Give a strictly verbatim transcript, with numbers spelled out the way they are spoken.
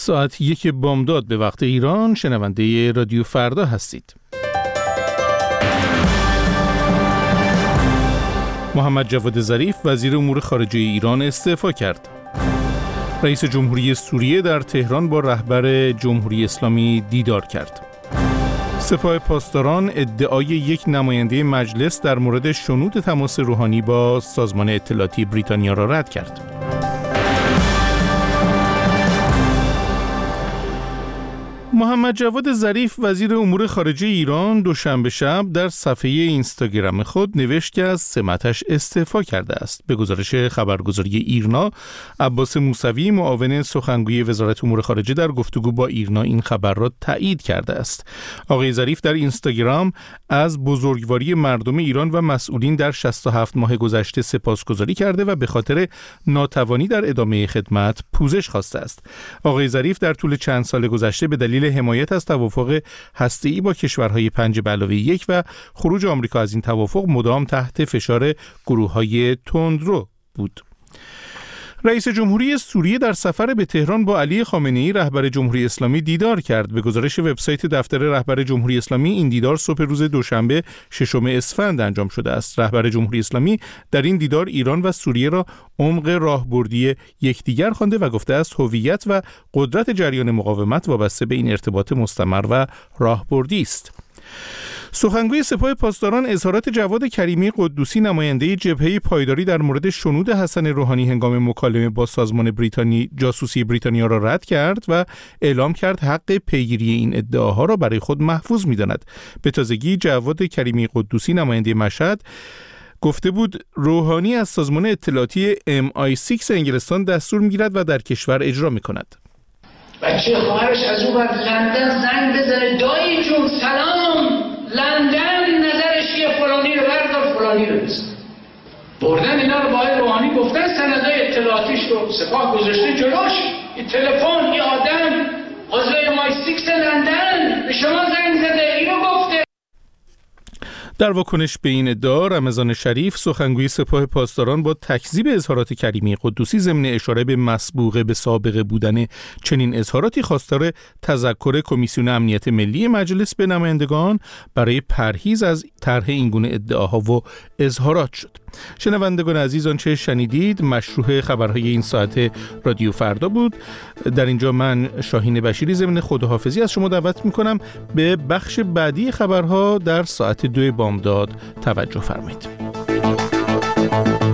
ساعت یک بامداد به وقت ایران شنونده رادیو فردا هستید. محمد جواد ظریف وزیر امور خارجه ایران استعفا کرد. رئیس جمهوری سوریه در تهران با رهبر جمهوری اسلامی دیدار کرد. سپاه پاسداران ادعای یک نماینده مجلس در مورد شنود تماس روحانی با سازمان اطلاعاتی بریتانیا را رد کرد. محمد جواد ظریف وزیر امور خارجه ایران دوشنبه شب در صفحه اینستاگرام خود نوشت که از سمتش استعفا کرده است. به گزارش خبرگزاری ایرنا، عباس موسوی معاون سخنگوی وزارت امور خارجه در گفتگو با ایرنا این خبر را تایید کرده است. آقای ظریف در اینستاگرام از بزرگواری مردم ایران و مسئولین در شصت و هفت ماه گذشته سپاسگزاری کرده و به خاطر ناتوانی در ادامه خدمت پوزش خواسته است. آقای ظریف در طول چند سال گذشته به دلیل حمایت از توافق هسته‌ای با کشورهای پنج به علاوه یک و خروج آمریکا از این توافق مدام تحت فشار گروه‌های تندرو بود. رئیس جمهوری سوریه در سفر به تهران با علی خامنه‌ای رهبر جمهوری اسلامی دیدار کرد. به گزارش وبسایت دفتر رهبر جمهوری اسلامی این دیدار صبح روز دوشنبه ششم اسفند انجام شده است. رهبر جمهوری اسلامی در این دیدار ایران و سوریه را عمق راهبردی یکدیگر خوانده و گفته است هویت و قدرت جریان مقاومت وابسته به این ارتباط مستمر و راهبردی است. سخنگوی سپاه پاسداران اظهارات جواد کریمی قدوسی نماینده جبهه پایداری در مورد شنود حسن روحانی هنگام مکالمه با سازمان بریتانی جاسوسی بریتانیا را رد کرد و اعلام کرد حق پیگیری این ادعاها را برای خود محفوظ می‌داند. به تازگی جواد کریمی قدوسی نماینده مشهد گفته بود روحانی از سازمان اطلاعاتی ام آی سیکس انگلستان دستور می‌گیرد و در کشور اجرا می‌کند. بچه خواهرش از اون وقت لندن زنگ بزنه دایی جون سلام لندن نظرش یه فلانی رو بردار فلانی رو بزن. بردن اینا رو با آقای روحانی گفتن سندهای اطلاعاتیش رو سپاه گذاشته جلوش. این تلفن این آدم عضو ام آی سیکس لندن به شما زنگ زده اینو گفته. در واکنش به این ادعا رمضان شریف سخنگوی سپاه پاسداران با تکذیب اظهارات کریمی قدوسی ضمن اشاره به مسبوقه به سابقه بودن چنین اظهاراتی خواستار تذکر کمیسیون امنیت ملی مجلس به نمایندگان برای پرهیز از طرح این گونه ادعاها و اظهارات شد. شنوندگان عزیز، آنچه شنیدید مشروع خبرهای این ساعت رادیو فردا بود. در اینجا من شاهین بشیری ضمن خداحافظی از شما دعوت میکنم به بخش بعدی خبرها در ساعت دو بامداد توجه فرمایید.